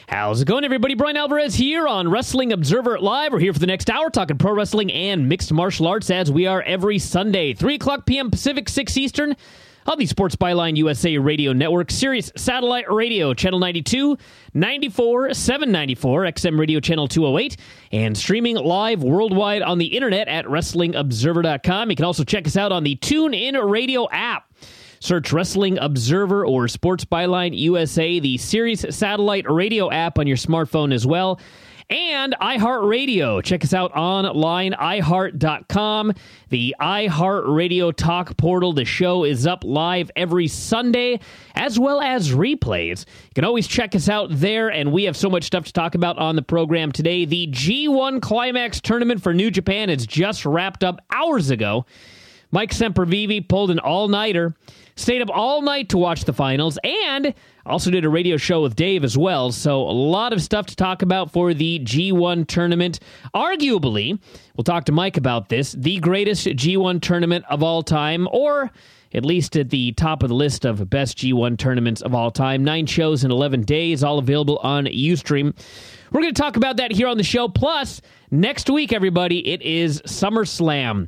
How's it going, everybody? Brian Alvarez here on Wrestling Observer Live. We're here for the next hour talking pro wrestling and mixed martial arts as we are every Sunday, 3 o'clock p.m. Pacific, 6 Eastern, on the Sports Byline USA Radio Network, Sirius Satellite Radio, Channel 92, 94, 794, XM Radio Channel 208, and streaming live worldwide on the internet at WrestlingObserver.com. You can also check us out on the TuneIn Radio app. Search Wrestling Observer or Sports Byline USA, the Sirius Satellite Radio app on your smartphone as well. And iHeartRadio. Check us out online, iHeart.com, the iHeartRadio Talk portal. The show is up live every Sunday, as well as replays. You can always check us out there, and we have so much stuff to talk about on the program today. The G1 Climax Tournament for New Japan has just wrapped up hours ago. Mike Sempervive pulled an all-nighter, stayed up all night to watch the finals, and also did a radio show with Dave as well. So a lot of stuff to talk about for the G1 tournament. Arguably, we'll talk to Mike about this, the greatest G1 tournament of all time, or at least at the top of the list of best G1 tournaments of all time. 9 shows in 11 days, all available on Ustream. We're going to talk about that here on the show. Plus, next week, everybody, it is SummerSlam.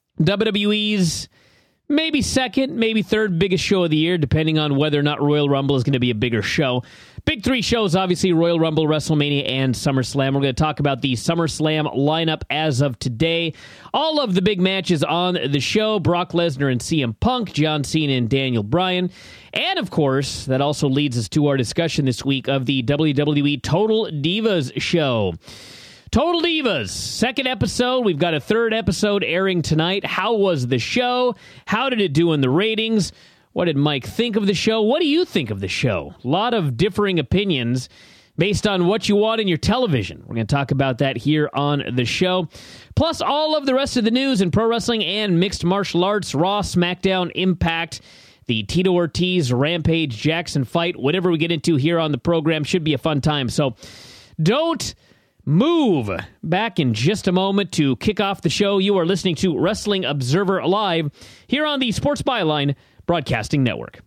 WWE's maybe second, maybe third biggest show of the year, depending on whether or not Royal Rumble is going to be a bigger show. Big 3 shows, obviously, Royal Rumble, WrestleMania, and SummerSlam. We're going to talk about the SummerSlam lineup as of today. All of the big matches on the show, Brock Lesnar and CM Punk, John Cena and Daniel Bryan. And, of course, that also leads us to our discussion this week of the WWE Total Divas show. Total Divas, second episode. We've got a third episode airing tonight. How was the show? How did it do in the ratings? What did Mike think of the show? What do you think of the show? A lot of differing opinions based on what you want in your television. We're going to talk about that here on the show. Plus all of the rest of the news in pro wrestling and mixed martial arts, Raw, SmackDown, Impact, the Tito Ortiz, Rampage, Jackson fight, whatever we get into here on the program should be a fun time. So don't move. Back in just a moment to kick off the show. You are listening to Wrestling Observer Live here on the Sports Byline Broadcasting Network.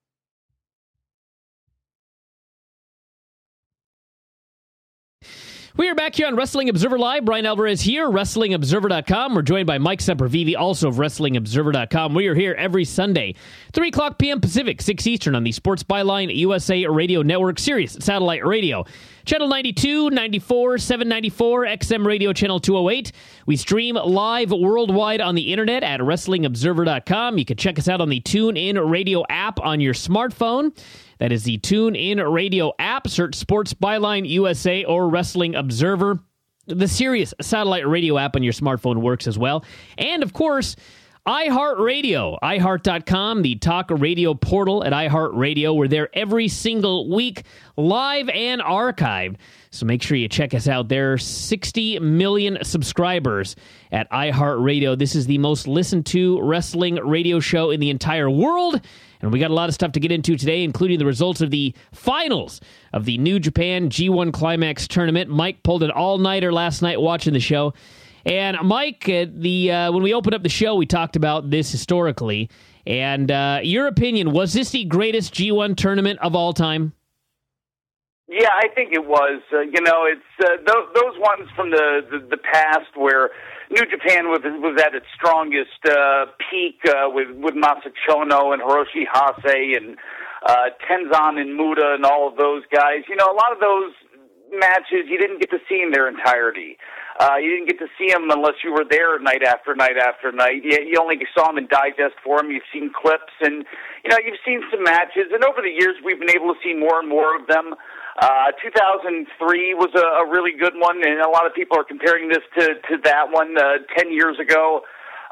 We are back here on Wrestling Observer Live. Brian Alvarez here, WrestlingObserver.com. We're joined by Mike Sempervive, also of WrestlingObserver.com. We are here every Sunday, 3 o'clock p.m. Pacific, 6 Eastern on the Sports Byline USA Radio Network, Sirius Satellite Radio, Channel 92, 94, 794, XM Radio Channel 208. We stream live worldwide on the internet at WrestlingObserver.com. You can check us out on the TuneIn Radio app on your smartphone. That is the TuneIn Radio app. Search Sports Byline USA or Wrestling Observer. The Sirius Satellite Radio app on your smartphone works as well. And, of course, iHeartRadio, iHeart.com, the talk radio portal at iHeartRadio. We're there every single week, live and archived. So make sure you check us out there. 60 million subscribers at iHeartRadio. This is the most listened to wrestling radio show in the entire world. And we got a lot of stuff to get into today, including the results of the finals of the New Japan G1 Climax Tournament. Mike pulled an all-nighter last night watching the show. And Mike, when we opened up the show, we talked about this historically. And your opinion, was this the greatest G1 tournament of all time? Yeah, I think it was. It's those ones from the past where New Japan was at its strongest peak with Masa Chono and Hiroshi Hase and Tenzan and Muda and all of those guys. You know, a lot of those matches you didn't get to see in their entirety. You didn't get to see them unless you were there night after night after night. You only saw them in digest form. You've seen clips, and you've seen some matches. And over the years, we've been able to see more and more of them. 2003 was a really good one, and a lot of people are comparing this to that one 10 years ago.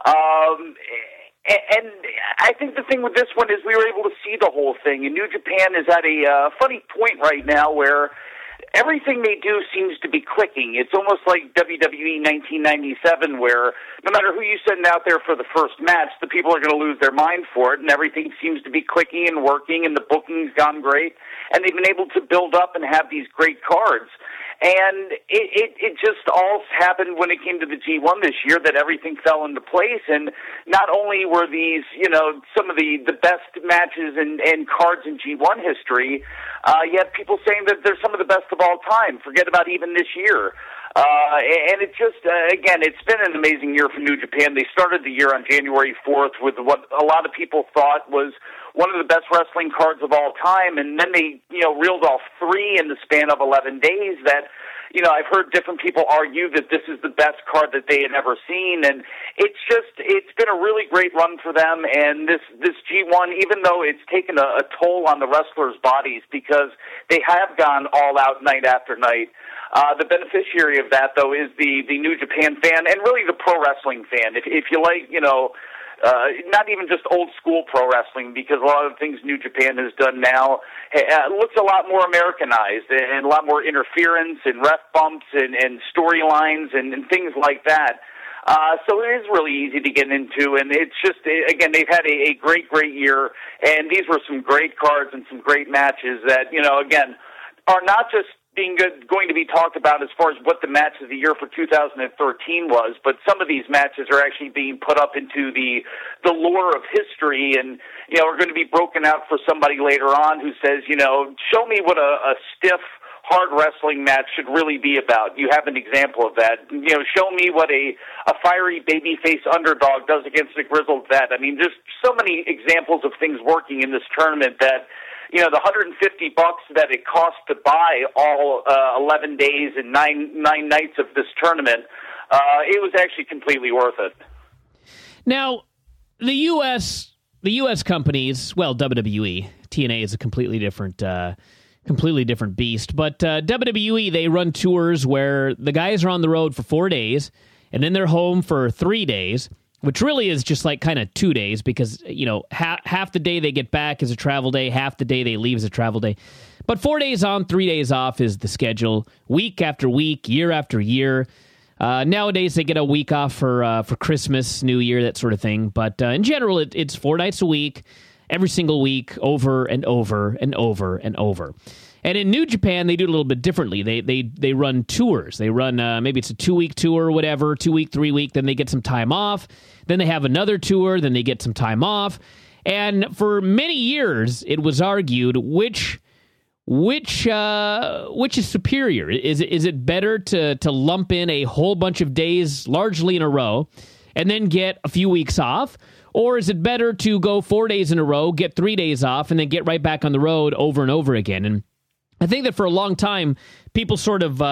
And I think the thing with this one is we were able to see the whole thing. And New Japan is at a funny point right now where everything they do seems to be clicking. It's almost like WWE 1997, where no matter who you send out there for the first match, the people are going to lose their mind for it, and everything seems to be clicking and working, and the booking's gone great, and they've been able to build up and have these great cards. And it just all happened when it came to the G1 this year that everything fell into place. And not only were these, some of the best matches and cards in G1 history, yet people saying that they're some of the best of all time. Forget about even this year. And it just, again, it's been an amazing year for New Japan. They started the year on January 4th with what a lot of people thought was one of the best wrestling cards of all time, and then they, reeled off 3 in the span of 11 days that, I've heard different people argue that this is the best card that they had ever seen, and it's been a really great run for them, and this G1, even though it's taken a toll on the wrestlers' bodies because they have gone all out night after night, the beneficiary of that, though, is the New Japan fan and really the pro wrestling fan. If you like, not even just old school pro wrestling, because a lot of the things New Japan has done now looks a lot more Americanized and a lot more interference and ref bumps and storylines and things like that. So it is really easy to get into, and it's just, again, they've had a great year, and these were some great cards and some great matches that, again, are not just going to be talked about as far as what the match of the year for 2013 was, but some of these matches are actually being put up into the lore of history, and are going to be broken out for somebody later on who says, show me what a stiff, hard wrestling match should really be about. You have an example of that. Show me what a fiery babyface underdog does against a grizzled vet. I mean, there's so many examples of things working in this tournament that the $150 that it cost to buy all 11 days and nine nights of this tournament, it was actually completely worth it. Now, the U.S. companies, well, WWE, TNA is a completely different beast, but WWE, they run tours where the guys are on the road for 4 days, and then they're home for 3 days, which really is just like kind of 2 days because, half the day they get back is a travel day, half the day they leave is a travel day. But 4 days on, 3 days off is the schedule, week after week, year after year. Nowadays, they get a week off for Christmas, New Year, that sort of thing. But in general, it's 4 nights a week, every single week, over and over and over and over. And in New Japan, they do it a little bit differently. They run tours. They run, maybe it's a 2-week tour or whatever, 2 week, 3 week, then they get some time off. Then they have another tour, then they get some time off. And for many years, it was argued which is superior. Is it better to lump in a whole bunch of days largely in a row and then get a few weeks off? Or is it better to go 4 days in a row, get 3 days off, and then get right back on the road over and over again? And I think that for a long time, people sort of,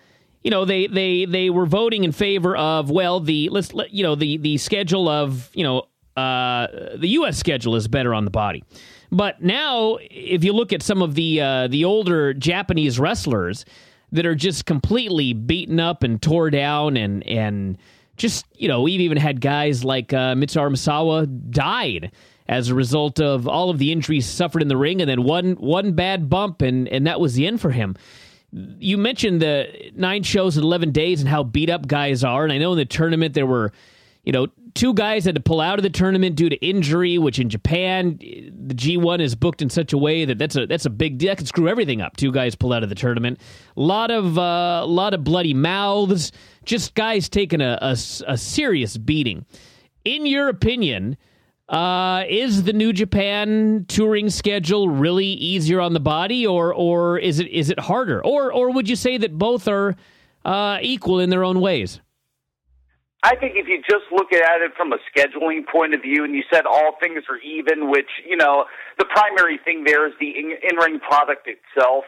they were voting in favor of, well, the schedule of, the U.S. schedule is better on the body. But now, if you look at some of the older Japanese wrestlers that are just completely beaten up and tore down and just, we've even had guys like Mitsuharu Misawa died as a result of all of the injuries suffered in the ring, and then one bad bump, and that was the end for him. You mentioned the 9 shows in 11 days and how beat up guys are, and I know in the tournament there were, 2 guys had to pull out of the tournament due to injury, which in Japan, the G1 is booked in such a way that's a big deal. That could screw everything up. 2 guys pull out of the tournament. A lot of bloody mouths, just guys taking a serious beating. In your opinion, is the New Japan touring schedule really easier on the body, or is it harder? Or would you say that both are equal in their own ways? I think if you just look at it from a scheduling point of view, and you said all things are even, which, the primary thing there is the in-ring product itself.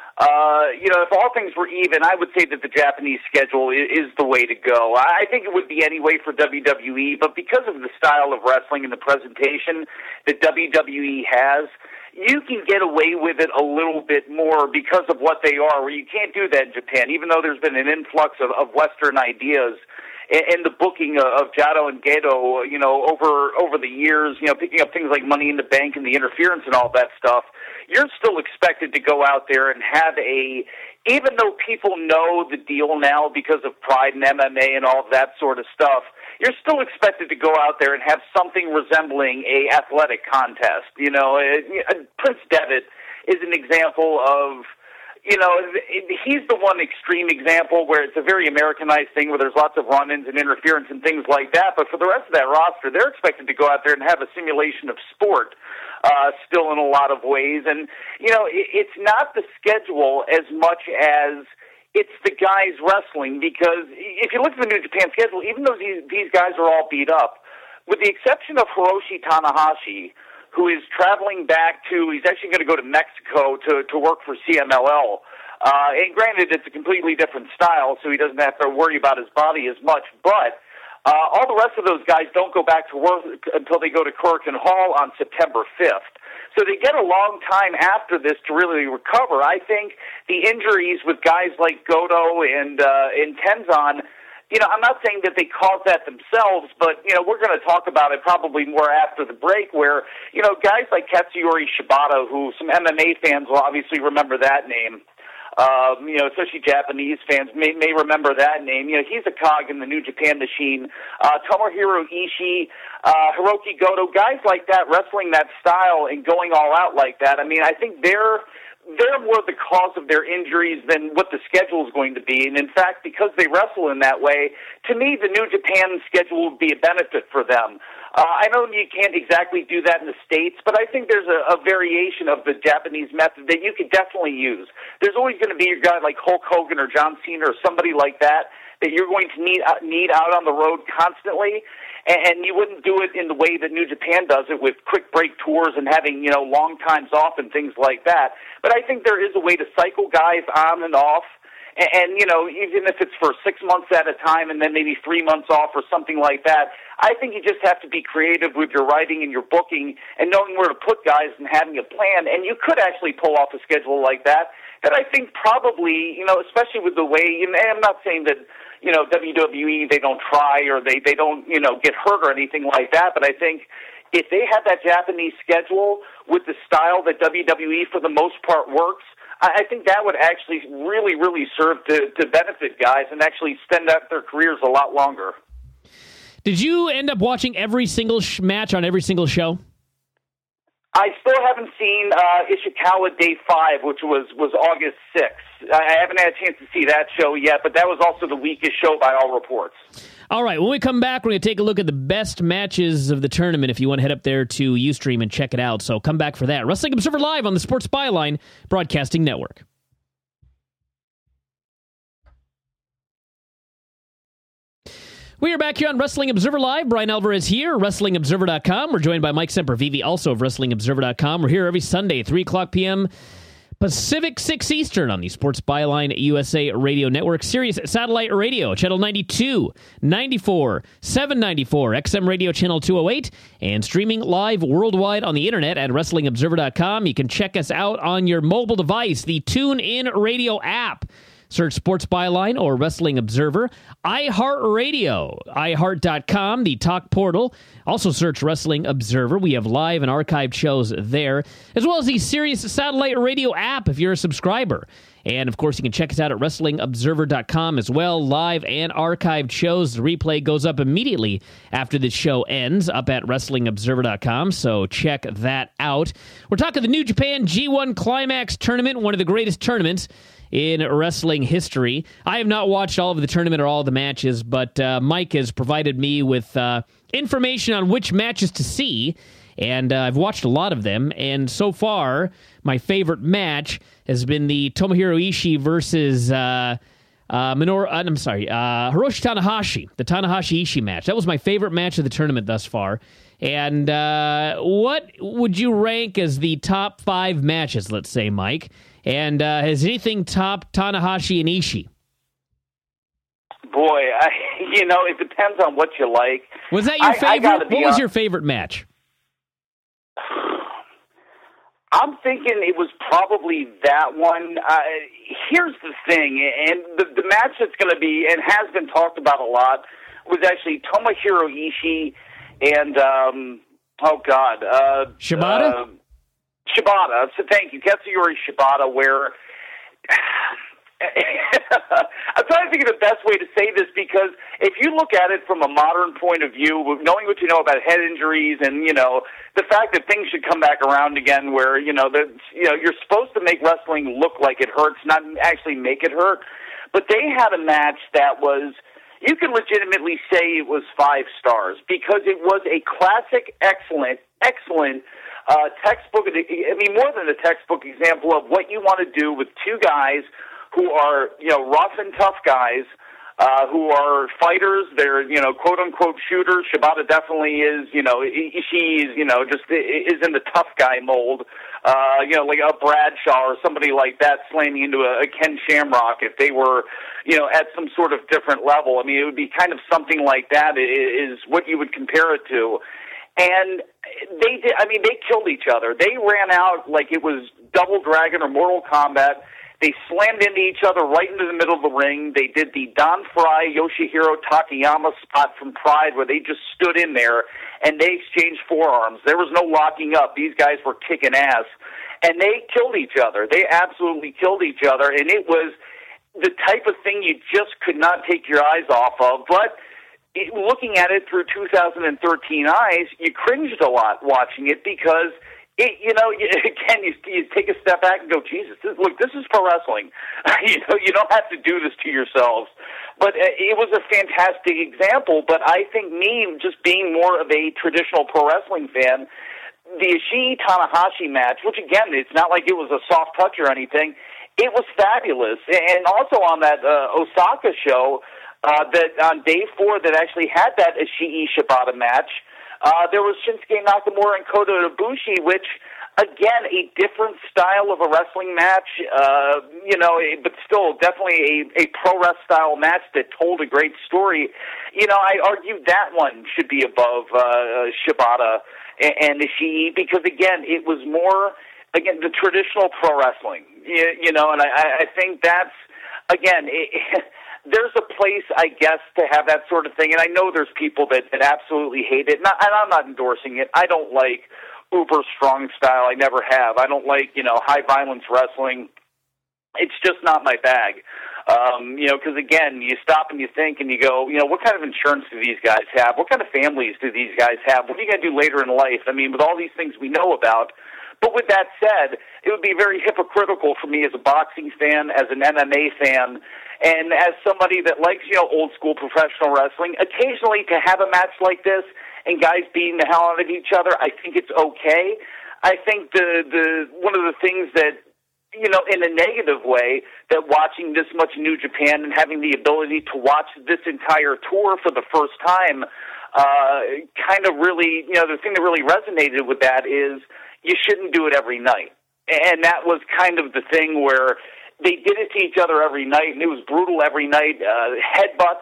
If all things were even, I would say that the Japanese schedule is the way to go. I think it would be anyway for WWE, but because of the style of wrestling and the presentation that WWE has, you can get away with it a little bit more because of what they are, where you can't do that in Japan, even though there's been an influx of Western ideas. And the booking of Jado and Gedo, over the years, picking up things like Money in the Bank and the interference and all that stuff, you're still expected to go out there and have even though people know the deal now because of Pride and MMA and all of that sort of stuff, you're still expected to go out there and have something resembling a athletic contest. Prince Devitt is an example of, he's the one extreme example where it's a very Americanized thing where there's lots of run-ins and interference and things like that. But for the rest of that roster, they're expected to go out there and have a simulation of sport still in a lot of ways. And, it's not the schedule as much as it's the guys wrestling, because if you look at the New Japan schedule, even though these guys are all beat up, with the exception of Hiroshi Tanahashi, who is traveling back he's actually going to go to Mexico to work for CMLL. And granted, it's a completely different style, so he doesn't have to worry about his body as much. But all the rest of those guys don't go back to work until they go to Korakuen Hall on September 5th. So they get a long time after this to really recover. I think the injuries with guys like Goto and Tenzan, I'm not saying that they caused that themselves, but, we're going to talk about it probably more after the break where, guys like Katsuyori Shibata, who some MMA fans will obviously remember that name, especially Japanese fans may remember that name. He's a cog in the New Japan machine. Tomohiro Ishii, Hiroki Goto, guys like that wrestling that style and going all out like that. I mean, I think they're more the cause of their injuries than what the schedule is going to be. And in fact, because they wrestle in that way, to me, the New Japan schedule would be a benefit for them. I know you can't exactly do that in the States, but I think there's a variation of the Japanese method that you could definitely use. There's always going to be a guy like Hulk Hogan or John Cena or somebody like that you're going to need out on the road constantly, and you wouldn't do it in the way that New Japan does it with quick break tours and having, long times off and things like that. But I think there is a way to cycle guys on and off. And, even if it's for 6 months at a time and then maybe 3 months off or something like that, I think you just have to be creative with your writing and your booking and knowing where to put guys and having a plan. And you could actually pull off a schedule like that I think probably, especially with the way, and I'm not saying that, WWE, they don't try or they don't, get hurt or anything like that, but I think if they had that Japanese schedule with the style that WWE for the most part works, I think that would actually really, really serve to benefit guys and actually extend out their careers a lot longer. Did you end up watching every single match on every single show? I still haven't seen Ishikawa Day 5, which was August 6th. I haven't had a chance to see that show yet, but that was also the weakest show by all reports. All right, when we come back, we're going to take a look at the best matches of the tournament if you want to head up there to Ustream and check it out. So come back for that. Wrestling Observer Live on the Sports Byline Broadcasting Network. We are back here on Wrestling Observer Live. Brian Alvarez here, WrestlingObserver.com. We're joined by Mike Sempervive, also of WrestlingObserver.com. We're here every Sunday, 3 o'clock p.m. Pacific, 6 Eastern on the Sports Byline USA Radio Network, Sirius Satellite Radio, Channel 92, 94, 794, XM Radio Channel 208, and streaming live worldwide on the internet at WrestlingObserver.com. You can check us out on your mobile device, the TuneIn Radio app. Search Sports Byline or Wrestling Observer. iHeartRadio, iHeart.com, the talk portal. Also search Wrestling Observer. We have live and archived shows there, as well as the Sirius Satellite Radio app if you're a subscriber. And, of course, you can check us out at WrestlingObserver.com as well. Live and archived shows. The replay goes up immediately after the show ends up at WrestlingObserver.com, so check that out. We're talking the New Japan G1 Climax Tournament, one of the greatest tournaments in wrestling history. I have not watched all of the tournament or all of the matches, but Mike has provided me with information on which matches to see, and I've watched a lot of them, and so far, my favorite match has been the Tomohiro Ishii versus Hiroshi Tanahashi, the Tanahashi-Ishii match. That was my favorite match of the tournament thus far. And what would you rank as the top 5 matches, let's say, Mike? And has anything topped Tanahashi and Ishii? Boy, it depends on what you like. Was that your favorite? What was your favorite match? I'm thinking it was probably that one. Here's the thing, and the match that's going to be, and has been talked about a lot, was actually Tomohiro Ishii and, Shibata? Shibata. So thank you. Katsuyori Shibata, where I'm trying to think of the best way to say this, because if you look at it from a modern point of view, knowing what you know about head injuries and, the fact that things should come back around again where, you're supposed to make wrestling look like it hurts, not actually make it hurt. But they had a match that was, you can legitimately say it was 5 stars, because it was a classic, excellent textbook, more than a textbook example of what you want to do with two guys who are, rough and tough guys, who are fighters. They're, quote unquote shooters. Shibata definitely is, she's, just is in the tough guy mold. Like a Bradshaw or somebody like that slamming into a Ken Shamrock if they were, at some sort of different level. I mean, it would be kind of something like that is what you would compare it to. And they did, they killed each other. They ran out like it was Double Dragon or Mortal Kombat. They slammed into each other right into the middle of the ring. They did the Don Fry, Yoshihiro Takayama spot from Pride where they just stood in there and they exchanged forearms. There was no locking up. These guys were kicking ass. And they killed each other. They absolutely killed each other. And it was the type of thing you just could not take your eyes off of. But looking at it through 2013 eyes, you cringed a lot watching it, because you take a step back and go, Jesus, this is pro wrestling. You don't have to do this to yourselves. But it was a fantastic example. But I think me, just being more of a traditional pro wrestling fan, the Ishii-Tanahashi match, which again, it's not like it was a soft touch or anything, it was fabulous. And also on that Osaka show, that on day 4 that actually had that Ishii-Shibata match, there was Shinsuke Nakamura and Kota Ibushi, which, again, a different style of a wrestling match, but still definitely a pro-wrestling style match that told a great story. I argue that one should be above Shibata and Ishii, because, again, it was more, the traditional pro wrestling, and I think that's, again, there's a place, I guess, to have that sort of thing, and I know there's people that absolutely hate it, and I'm not endorsing it. I don't like uber strong style. I never have. I don't like, high violence wrestling. It's just not my bag. Because again, you stop and you think and you go, what kind of insurance do these guys have? What kind of families do these guys have? What are you going to do later in life? With all these things we know about. But with that said, it would be very hypocritical for me as a boxing fan, as an MMA fan, and as somebody that likes, old school professional wrestling, occasionally to have a match like this and guys beating the hell out of each other, I think it's okay. I think the one of the things that, in a negative way, that watching this much New Japan and having the ability to watch this entire tour for the first time, kind of really, the thing that really resonated with that is you shouldn't do it every night. And that was kind of the thing where they did it to each other every night, and it was brutal every night. Headbutts,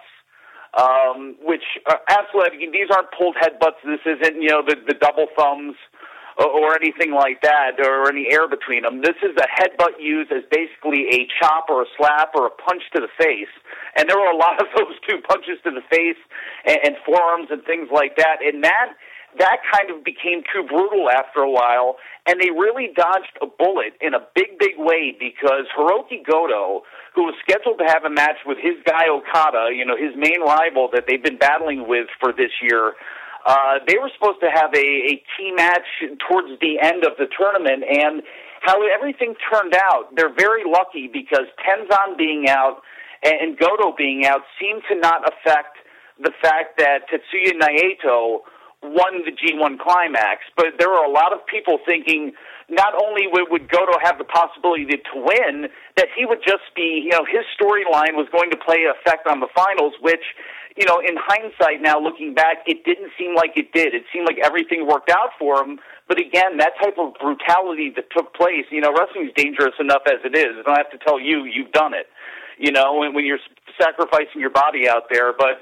which are absolutely, these aren't pulled headbutts. This isn't, the double thumbs or anything like that, or any air between them. This is a headbutt used as basically a chop or a slap or a punch to the face. And there were a lot of those two, punches to the face and forearms and things like that. And that kind of became too brutal after a while, and they really dodged a bullet in a big, big way, because Hiroki Goto, who was scheduled to have a match with his guy Okada, his main rival that they've been battling with for this year, they were supposed to have a key match towards the end of the tournament, and how everything turned out, they're very lucky, because Tenzan being out and Goto being out seemed to not affect the fact that Tetsuya Naito won the G1 Climax. But there were a lot of people thinking not only would Goto have the possibility to win, that he would just be, his storyline was going to play effect on the finals, which, in hindsight now looking back, it didn't seem like it did. It seemed like everything worked out for him. But again, that type of brutality that took place, wrestling's dangerous enough as it is. I don't have to tell you, you've done it, when you're sacrificing your body out there. But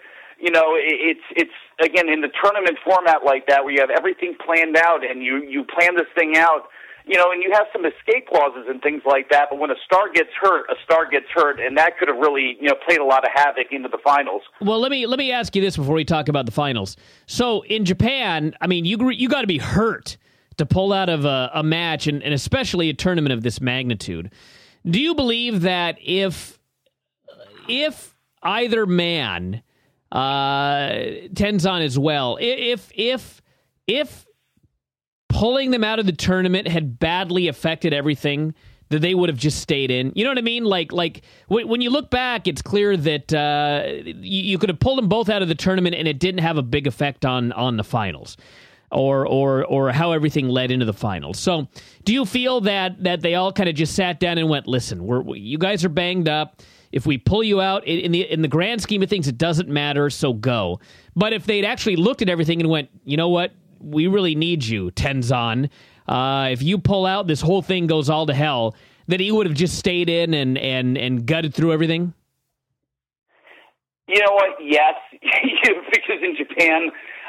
it's again, in the tournament format like that, where you have everything planned out and you plan this thing out, and you have some escape clauses and things like that, but when a star gets hurt, and that could have really, played a lot of havoc into the finals. Well, let me ask you this before we talk about the finals. So in Japan, you got to be hurt to pull out of a match, and especially a tournament of this magnitude. Do you believe that if if either man, Tenzan as well, if pulling them out of the tournament had badly affected everything, that they would have just stayed in. You know what I mean? Like when you look back, it's clear that you could have pulled them both out of the tournament and it didn't have a big effect on the finals or how everything led into the finals. So do you feel that they all kind of just sat down and went, listen, you guys are banged up. If we pull you out, in the grand scheme of things, it doesn't matter, so go. But if they'd actually looked at everything and went, you know what, we really need you, Tenzan. If you pull out, this whole thing goes all to hell, that he would have just stayed in and gutted through everything? You know what? Yes, because in Japan,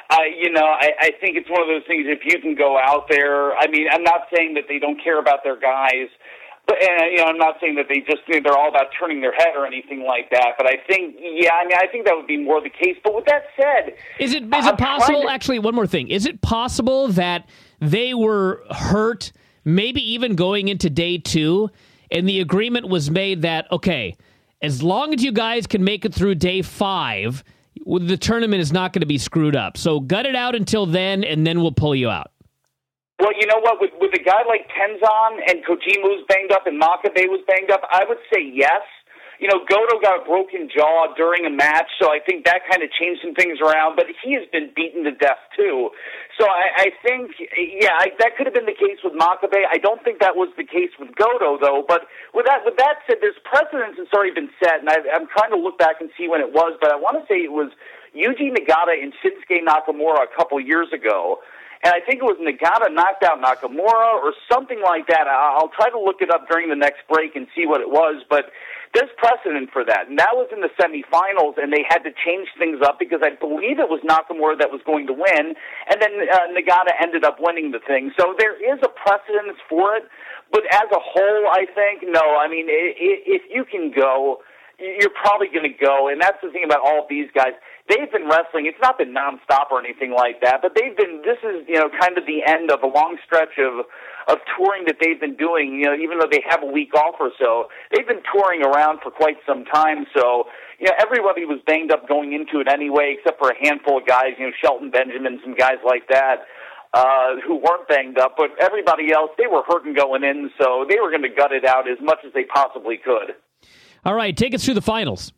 I think it's one of those things, if you can go out there, I mean, I'm not saying that they don't care about their guys, but I'm not saying that they're all about turning their head or anything like that, but I think, I think that would be more the case. But with that said... Is it possible, actually, one more thing, is it possible that they were hurt, maybe even going into day 2, and the agreement was made that, okay, as long as you guys can make it through day 5, the tournament is not going to be screwed up. So gut it out until then, and then we'll pull you out. Well, you know what? With a guy like Tenzan and Kojima was banged up and Makabe was banged up, I would say yes. Goto got a broken jaw during a match, so I think that kind of changed some things around, but he has been beaten to death, too. So I think, that could have been the case with Makabe. I don't think that was the case with Goto, though. But with that said, there's precedence that's already been set, and I'm trying to look back and see when it was, but I want to say it was Yuji Nagata and Shinsuke Nakamura a couple years ago. And I think it was Nagata knocked out Nakamura or something like that. I'll try to look it up during the next break and see what it was, but there's precedent for that. And that was in the semifinals, and they had to change things up because I believe it was Nakamura that was going to win, and then Nagata ended up winning the thing. So there is a precedence for it, but as a whole, I think, no. I mean, if you can go, you're probably going to go, and that's the thing about all of these guys. They've been wrestling. It's not been nonstop or anything like that, but this is, kind of the end of a long stretch of touring that they've been doing, even though they have a week off or so. They've been touring around for quite some time, so, everybody was banged up going into it anyway, except for a handful of guys, Shelton Benjamin, some guys like that, who weren't banged up, but everybody else, they were hurting going in, so they were going to gut it out as much as they possibly could. All right, take us through the finals.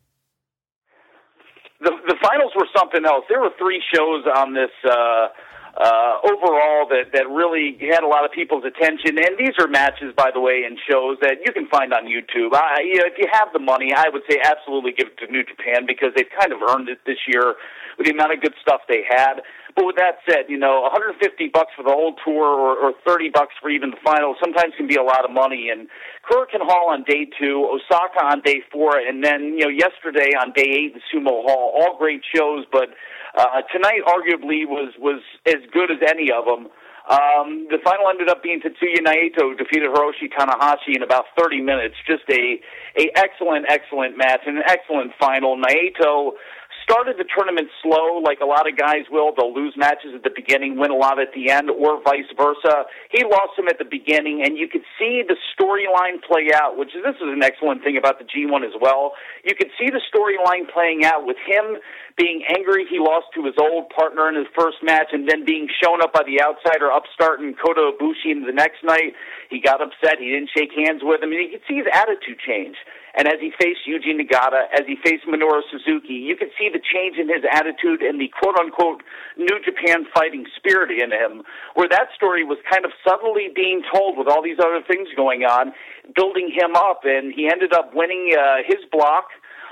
The finals were something else. There were 3 shows on this overall that really had a lot of people's attention. And these are matches, by the way, and shows that you can find on YouTube. If you have the money, I would say absolutely give it to New Japan because they've kind of earned it this year with the amount of good stuff they had. But with that said, $150 for the whole tour or $30 for even the final sometimes can be a lot of money. And Korakuen Hall on day 2, Osaka on day 4, and then, yesterday on day 8 in Sumo Hall. All great shows, but tonight arguably was as good as any of them. The final ended up being Tetsuya Naito defeated Hiroshi Tanahashi in about 30 minutes. Just a excellent match and an excellent final. Naito started the tournament slow, like a lot of guys will. They'll lose matches at the beginning, win a lot at the end, or vice versa. He lost them at the beginning, and you could see the storyline play out, this is an excellent thing about the G1 as well. You could see the storyline playing out with him being angry he lost to his old partner in his first match, and then being shown up by the outsider upstart in Kota Ibushi in the next night. He got upset. He didn't shake hands with him, and you could see his attitude change. And as he faced Yuji Nagata, as he faced Minoru Suzuki, you could see the change in his attitude and the quote-unquote New Japan fighting spirit in him, where that story was kind of subtly being told with all these other things going on, building him up, and he ended up winning his block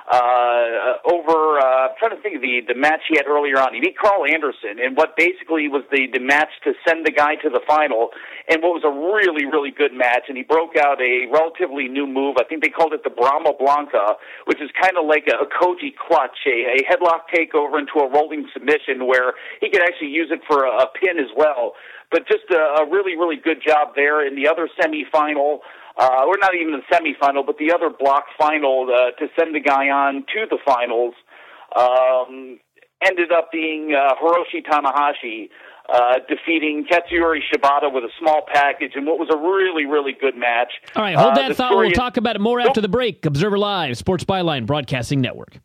over, I'm trying to think of the match he had earlier on. He beat Carl Anderson in what basically was the match to send the guy to the final, and what was a really, really good match, and he broke out a relatively new move. I think they called it the Brahma Blanca, which is kind of like a Koji clutch, a headlock takeover into a rolling submission where he could actually use it for a pin as well. But just a really, really good job there. In the other semifinal, or not even the semifinal, but the other block final to send the guy on to the finals ended up being Hiroshi Tanahashi. defeating Katsuyori Shibata with a small package and what was a really, really good match. All right, hold that thought. We'll talk about it more after the break. Observer Live, Sports Byline Broadcasting Network.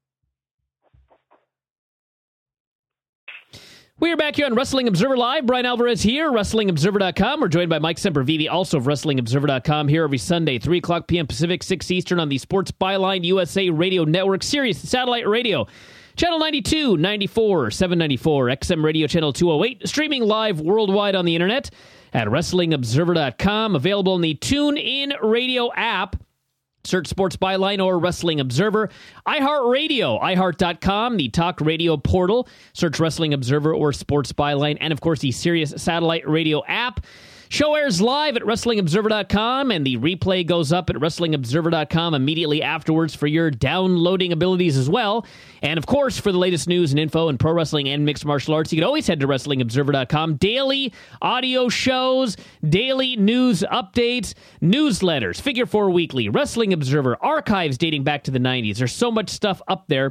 We are back here on Wrestling Observer Live. Brian Alvarez here, WrestlingObserver.com. We're joined by Mike Sempervive, also of WrestlingObserver.com, here every Sunday, 3 o'clock p.m. Pacific, 6 Eastern on the Sports Byline USA Radio Network, Sirius Satellite Radio, Channel 92, 94, 794, XM Radio Channel 208, streaming live worldwide on the internet at WrestlingObserver.com, available in the TuneIn Radio app. Search Sports Byline or Wrestling Observer. iHeartRadio, iHeart.com, the talk radio portal. Search Wrestling Observer or Sports Byline. And, of course, the Sirius Satellite Radio app. Show airs live at WrestlingObserver.com, and the replay goes up at WrestlingObserver.com immediately afterwards for your downloading abilities as well. And, of course, for the latest news and info in pro wrestling and mixed martial arts, you can always head to WrestlingObserver.com. Daily audio shows, daily news updates, newsletters, Figure 4 Weekly, Wrestling Observer, archives dating back to the 90s. There's so much stuff up there.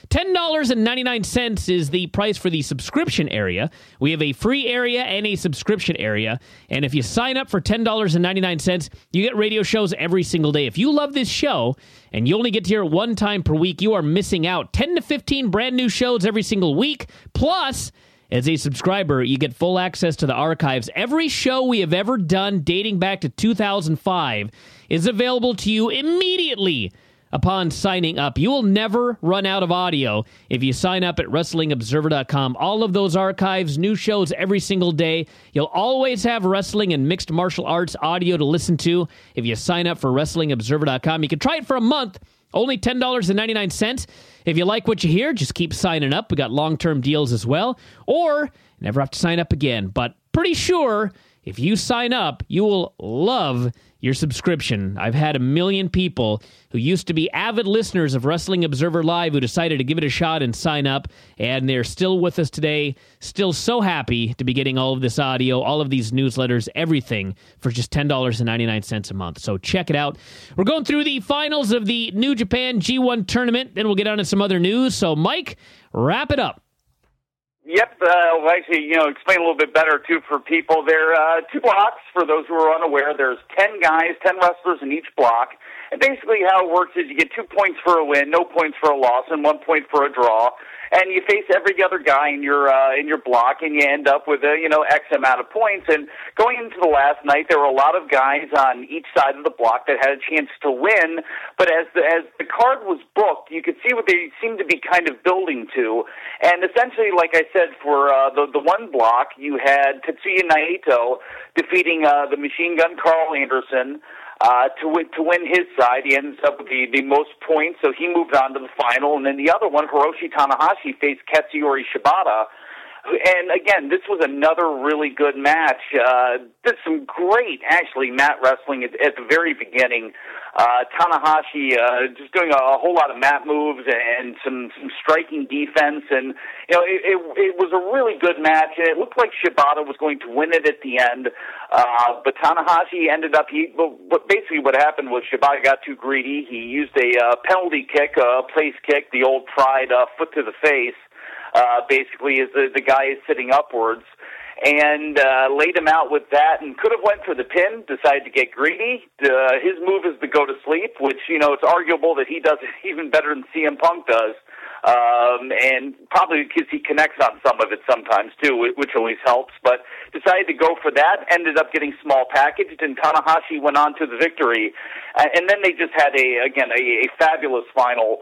$10.99 is the price for the subscription area. We have a free area and a subscription area. And if you sign up for $10.99, you get radio shows every single day. If you love this show and you only get to hear it one time per week, you are missing out. 10 to 15 brand new shows every single week. Plus, as a subscriber, you get full access to the archives. Every show we have ever done dating back to 2005 is available to you immediately upon signing up. You will never run out of audio if you sign up at WrestlingObserver.com. All of those archives, new shows every single day. You'll always have wrestling and mixed martial arts audio to listen to if you sign up for WrestlingObserver.com. You can try it for a month, only $10.99. If you like what you hear, just keep signing up. We got long-term deals as well. Or never have to sign up again. But pretty sure if you sign up, you will love your subscription. I've had 1 million people who used to be avid listeners of Wrestling Observer Live who decided to give it a shot and sign up, and they're still with us today, still so happy to be getting all of this audio, all of these newsletters, everything for just $10.99 a month. So check it out. We're going through the finals of the New Japan G1 tournament, then we'll get on to some other news. So, Mike, wrap it up. Yep, well, actually, explain a little bit better, too, for people. There are 2 blocks, for those who are unaware. There's 10 guys, 10 wrestlers in each block. And basically how it works is you get 2 points for a win, no points for a loss, and 1 point for a draw. And you face every other guy in your block, and you end up with X amount of points. And going into the last night, there were a lot of guys on each side of the block that had a chance to win. But as the card was booked, you could see what they seemed to be kind of building to. And essentially, like I said, for the one block, you had Tetsuya Naito defeating the Machine Gun Carl Anderson. To win his side. He ends up with the most points, so he moved on to the final. And then the other one, Hiroshi Tanahashi, faced Katsuyori Shibata. And again, this was another really good match. Did some great, actually, mat wrestling at the very beginning. Tanahashi just doing a whole lot of mat moves and some striking defense, and it was a really good match. And it looked like Shibata was going to win it at the end, but Tanahashi ended up. Basically what happened was Shibata got too greedy. He used a penalty kick, a place kick, the old pride foot to the face. Basically, as the guy is sitting upwards, and laid him out with that, and could have went for the pin, decided to get greedy. His move is to go to sleep, which, it's arguable that he does it even better than CM Punk does, and probably because he connects on some of it sometimes, too, which always helps, but decided to go for that, ended up getting small packaged, and Tanahashi went on to the victory. And then they just had, a fabulous final.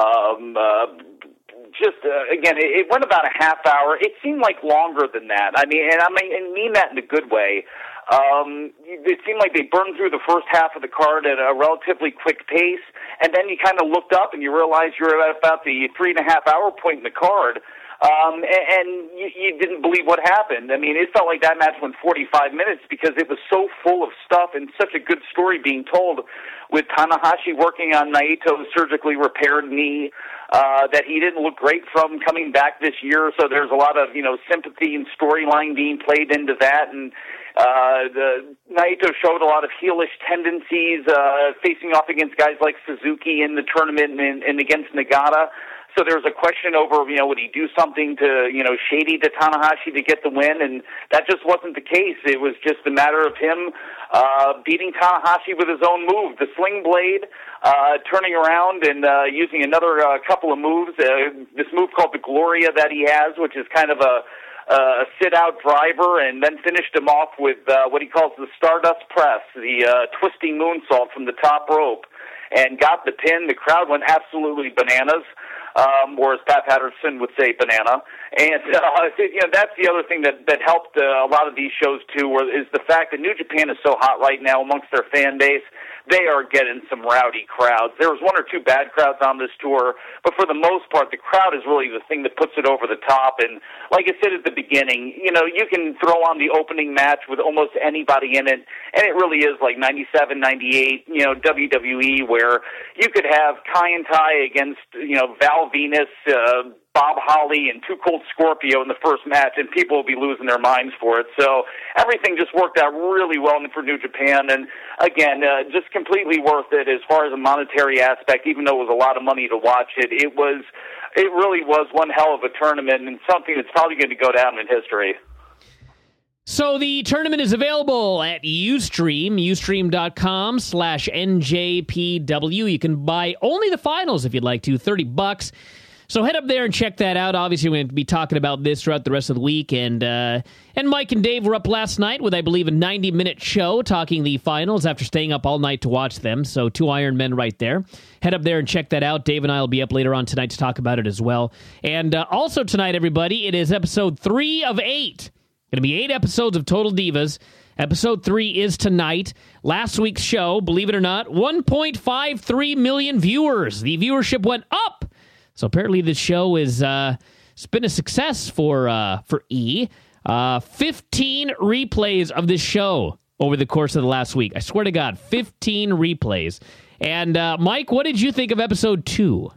Again, it went about a half hour. It seemed like longer than that. I mean that in a good way. It seemed like they burned through the first half of the card at a relatively quick pace, and then you kind of looked up and you realized you were at about the 3.5 hour point in the card. And you didn't believe what happened. I mean, it felt like that match went 45 minutes because it was so full of stuff and such a good story being told, with Tanahashi working on Naito's surgically repaired knee that he didn't look great from coming back this year. So there's a lot of, sympathy and storyline being played into that. And the Naito showed a lot of heelish tendencies, facing off against guys like Suzuki in the tournament and against Nagata. So there was a question over, would he do something to, shady to Tanahashi to get the win? And that just wasn't the case. It was just a matter of him beating Tanahashi with his own move, the Sling Blade, turning around and using another couple of moves. This move called the Gloria that he has, which is kind of a sit-out driver, and then finished him off with what he calls the Stardust Press, the twisting moonsault from the top rope, and got the pin. The crowd went absolutely bananas, or as Pat Patterson would say, banana. And that's the other thing that helped a lot of these shows, too, is the fact that New Japan is so hot right now amongst their fan base. They are getting some rowdy crowds. There was one or two bad crowds on this tour, but for the most part, the crowd is really the thing that puts it over the top. And like I said at the beginning, you can throw on the opening match with almost anybody in it, and it really is like 97, 98, WWE, where you could have Kai and Tai against, Val Venus, Bob Holly, and Too Cold Scorpio in the first match, and people will be losing their minds for it. So everything just worked out really well for New Japan, and again, just completely worth it as far as a monetary aspect. Even though it was a lot of money to watch it, it really was one hell of a tournament, and something that's probably going to go down in history. So the tournament is available at Ustream, ustream.com/NJPW. You can buy only the finals if you'd like to, $30. So head up there and check that out. Obviously, we're going to be talking about this throughout the rest of the week. And Mike and Dave were up last night with, I believe, a 90-minute show talking the finals after staying up all night to watch them. So 2 Iron Men right there. Head up there and check that out. Dave and I will be up later on tonight to talk about it as well. And also tonight, everybody, it is episode 3 of 8. Going to be 8 episodes of Total Divas. Episode 3 is tonight. Last week's show, believe it or not, 1.53 million viewers. The viewership went up. So apparently this show is it's been a success for E. 15 replays of this show over the course of the last week. I swear to God, 15 replays. And Mike, what did you think of episode 2?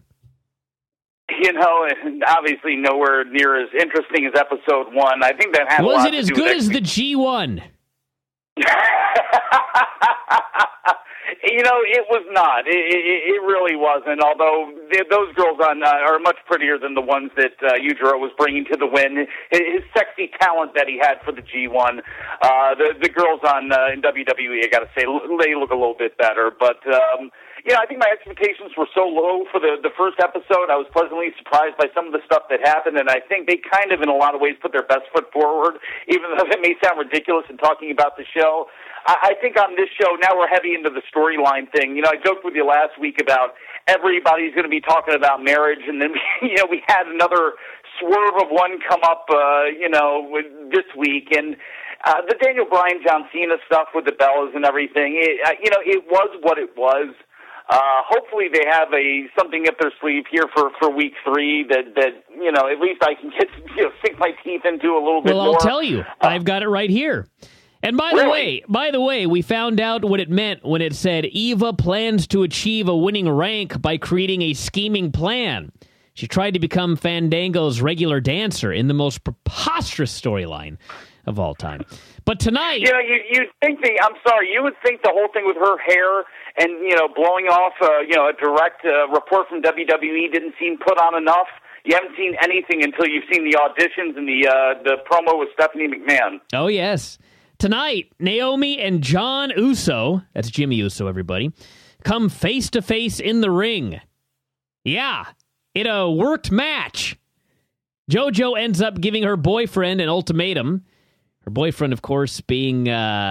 Obviously nowhere near as interesting as episode 1. I think that had Was it as good as the G1? It was not. It really wasn't, although those girls are much prettier than the ones that Yujiro was bringing to the win. His sexy talent that he had for the G1. The girls in WWE, I got to say, they look a little bit better. But, I think my expectations were so low for the first episode. I was pleasantly surprised by some of the stuff that happened, and I think they kind of, in a lot of ways, put their best foot forward, even though it may sound ridiculous in talking about the show. I think on this show, now we're heavy into the storyline thing. I joked with you last week about everybody's going to be talking about marriage, and then, we had another swerve of one come up, this week. And the Daniel Bryan, John Cena stuff with the Bellas and everything, it was what it was. Hopefully they have something up their sleeve here for week 3 that at least I can get sink my teeth into a little bit more. Well, I'll tell you, I've got it right here. And by the way, we found out what it meant when it said Eva plans to achieve a winning rank by creating a scheming plan. She tried to become Fandango's regular dancer in the most preposterous storyline of all time. But tonight, you think you would think the whole thing with her hair and blowing off a direct report from WWE didn't seem put on enough. You haven't seen anything until you've seen the auditions and the promo with Stephanie McMahon. Oh yes. Tonight, Naomi and John Uso, that's Jimmy Uso, everybody, come face-to-face in the ring. Yeah, in a worked match. JoJo ends up giving her boyfriend an ultimatum. Her boyfriend, of course, being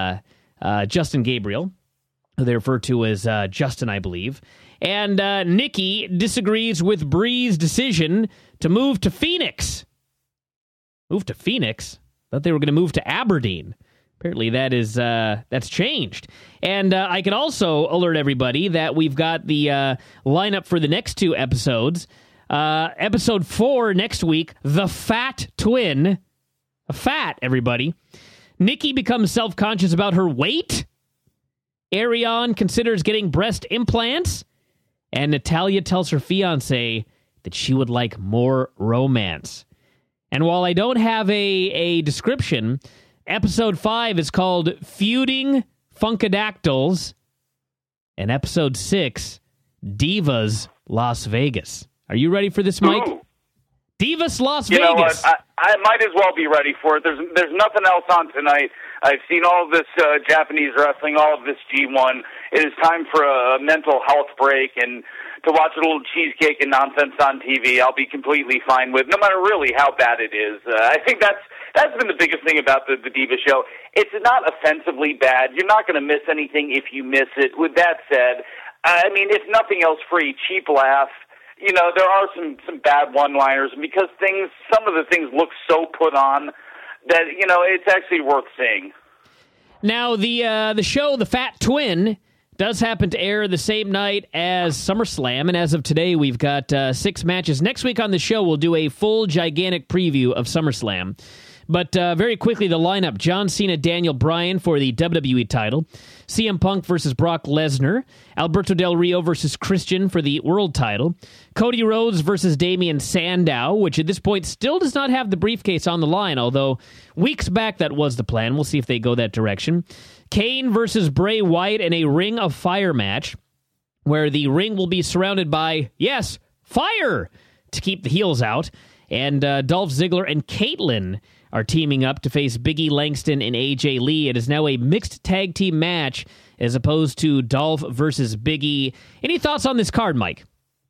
Justin Gabriel, who they refer to as Justin, I believe. And Nikki disagrees with Bree's decision to move to Phoenix. Move to Phoenix? Thought they were going to move to Aberdeen. Apparently that's changed. And I can also alert everybody that we've got the lineup for the next 2 episodes. Episode 4 next week, The Fat Twin. A fat, everybody. Nikki becomes self-conscious about her weight. Ariane considers getting breast implants. And Natalya tells her fiancé that she would like more romance. And while I don't have a description, Episode 5 is called Feuding Funkadactyls, and Episode 6, Divas Las Vegas. Are you ready for this, Mike? Ooh. Divas Las You Vegas. know what? I might as well be ready for it. There's nothing else on tonight. I've seen all of this Japanese wrestling, all of this G1. It is time for a mental health break and to watch a little cheesecake and nonsense on TV. I'll be completely fine with, no matter really how bad it is. I think that's been the biggest thing about the Diva show. It's not offensively bad. You're not going to miss anything if you miss it. With that said, I mean, if nothing else, for a cheap laugh. You know, there are some bad one-liners, and because some of the things look so put on that, you know, it's actually worth seeing. Now, the show, The Fat Twin, does happen to air the same night as SummerSlam, and as of today, we've got 6 matches. Next week on the show, we'll do a full, gigantic preview of SummerSlam. But very quickly, the lineup. John Cena, Daniel Bryan for the WWE title. CM Punk versus Brock Lesnar. Alberto Del Rio versus Christian for the world title. Cody Rhodes versus Damian Sandow, which at this point still does not have the briefcase on the line, although weeks back that was the plan. We'll see if they go that direction. Kane versus Bray Wyatt in a Ring of Fire match, where the ring will be surrounded by, yes, fire, to keep the heels out. And Dolph Ziggler and Caitlyn are teaming up to face Big E Langston and AJ Lee. It is now a mixed tag team match as opposed to Dolph versus Big E. Any thoughts on this card, Mike?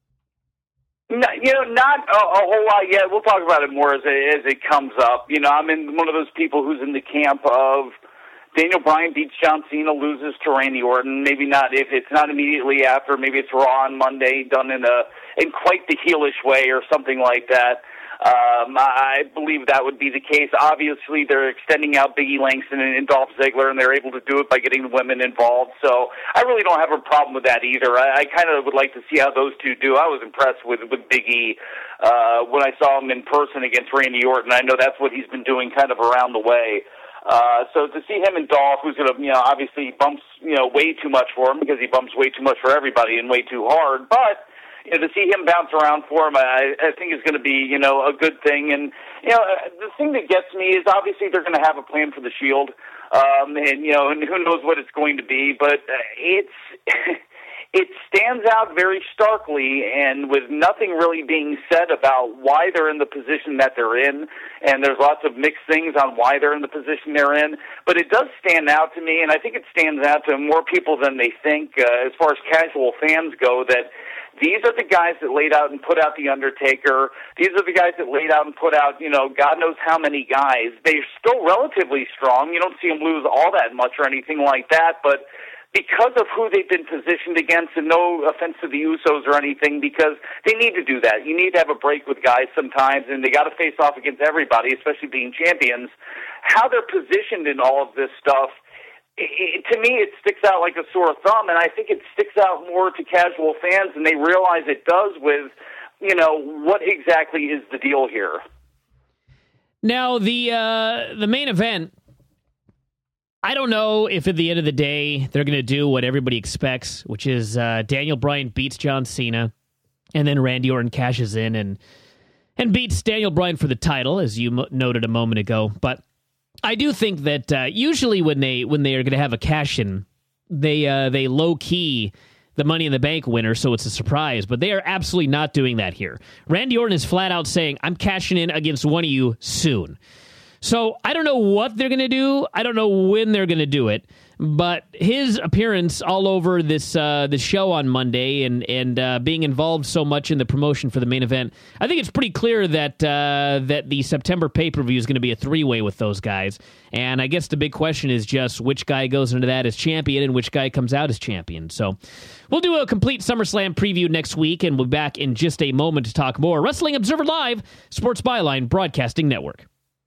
No, you know, not a whole lot yet. We'll talk about it more as it comes up. You know, I'm in one of those people who's in the camp of Daniel Bryan beats John Cena, loses to Randy Orton. Maybe not, if it's not immediately after, maybe it's Raw on Monday, done in quite the heelish way or something like that. I believe that would be the case. Obviously, they're extending out Big E Langston and Dolph Ziggler, and they're able to do it by getting the women involved. So I really don't have a problem with that either. I kind of would like to see how those two do. I was impressed with Big E when I saw him in person against Randy Orton. I know that's what he's been doing kind of around the way. So to see him and Dolph, who's going to, you know, obviously bumps, you know, way too much for him because he bumps way too much for everybody and way too hard, but you know, to see him bounce around for him, I think is going to be, you know, a good thing. And, you know, the thing that gets me is obviously they're going to have a plan for the Shield. And, you know, and who knows what it's going to be, but it stands out very starkly, and with nothing really being said about why they're in the position that they're in, and there's lots of mixed things on why they're in the position they're in, but it does stand out to me, and I think it stands out to more people than they think, as far as casual fans go, that these are the guys that laid out and put out The Undertaker. These are the guys that laid out and put out, you know, God knows how many guys. They're still relatively strong. You don't see them lose all that much or anything like that, but because of who they've been positioned against, and no offense to the Usos or anything, because they need to do that. You need to have a break with guys sometimes, and they got to face off against everybody, especially being champions. How they're positioned in all of this stuff, to me, it sticks out like a sore thumb, and I think it sticks out more to casual fans than they realize it does with, you know, what exactly is the deal here. Now, the main event, I don't know if at the end of the day they're going to do what everybody expects, which is Daniel Bryan beats John Cena, and then Randy Orton cashes in and beats Daniel Bryan for the title, as you noted a moment ago, but I do think that usually when they are going to have a cash-in, they low-key the Money in the Bank winner, so it's a surprise. But they are absolutely not doing that here. Randy Orton is flat out saying, I'm cashing in against one of you soon. So I don't know what they're going to do. I don't know when they're going to do it. But his appearance all over this show on Monday and being involved so much in the promotion for the main event, I think it's pretty clear that that the September pay-per-view is going to be a three-way with those guys. And I guess the big question is just which guy goes into that as champion and which guy comes out as champion. So we'll do a complete SummerSlam preview next week, and we'll be back in just a moment to talk more. Wrestling Observer Live, Sports Byline Broadcasting Network.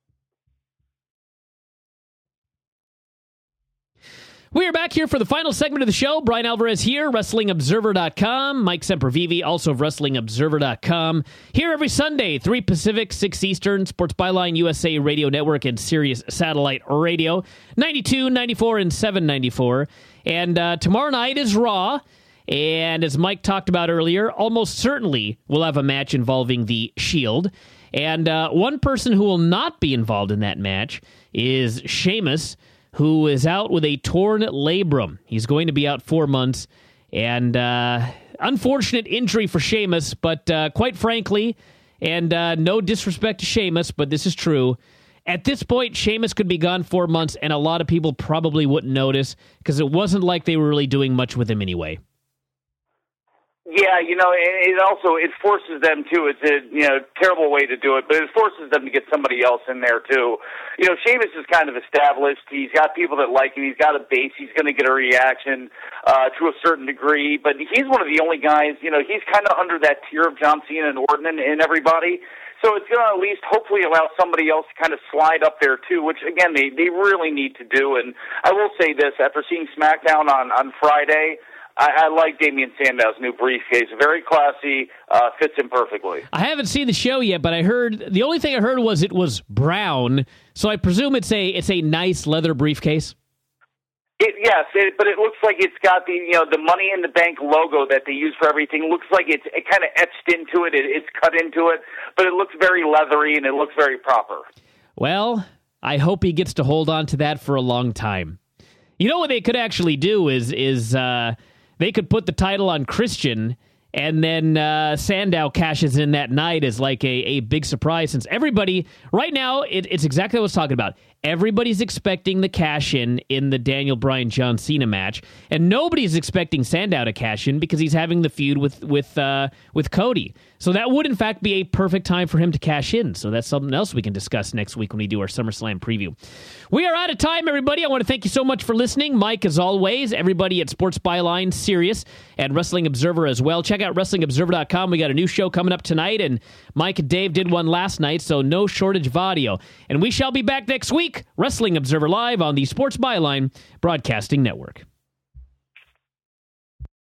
We are back here for the final segment of the show. Brian Alvarez here, WrestlingObserver.com. Mike Sempervive, also of WrestlingObserver.com. Here every Sunday, 3 Pacific, 6 Eastern, Sports Byline USA Radio Network and Sirius Satellite Radio, 92, 94, and 794. And tomorrow night is Raw. And as Mike talked about earlier, almost certainly we'll have a match involving the Shield. And one person who will not be involved in that match is Sheamus, who is out with a torn labrum. He's going to be out 4 months, and unfortunate injury for Sheamus, but quite frankly, and no disrespect to Sheamus, but this is true, at this point, Sheamus could be gone 4 months, and a lot of people probably wouldn't notice because it wasn't like they were really doing much with him anyway. Yeah, it forces them too. It's a terrible way to do it, but it forces them to get somebody else in there too. Sheamus is kind of established. He's got people that like him. He's got a base. He's going to get a reaction to a certain degree, but he's one of the only guys. He's kind of under that tier of John Cena and Orton and everybody. So it's going to at least hopefully allow somebody else to kind of slide up there too, which again they really need to do. And I will say this: after seeing SmackDown on Friday, I like Damian Sandow's new briefcase. Very classy, fits him perfectly. I haven't seen the show yet, but the only thing I heard was it was brown, so I presume it's a nice leather briefcase. Yes, but it looks like it's got the Money in the Bank logo that they use for everything. It looks like it kind of etched into it. It's cut into it, but it looks very leathery and it looks very proper. Well, I hope he gets to hold on to that for a long time. You know what they could actually do is they could put the title on Christian, and then Sandow cashes in that night as like a big surprise, since everybody, right now, it's exactly what I was talking about. Everybody's expecting the cash-in the Daniel Bryan John Cena match, and nobody's expecting Sandow to cash in because he's having the feud with Cody. So that would, in fact, be a perfect time for him to cash in. So that's something else we can discuss next week when we do our SummerSlam preview. We are out of time, everybody. I want to thank you so much for listening. Mike, as always, everybody at Sports Byline, Sirius, and Wrestling Observer as well. Check out WrestlingObserver.com. We got a new show coming up tonight, and Mike and Dave did one last night, so no shortage of audio. And we shall be back next week. Wrestling Observer Live on the Sports Byline Broadcasting Network.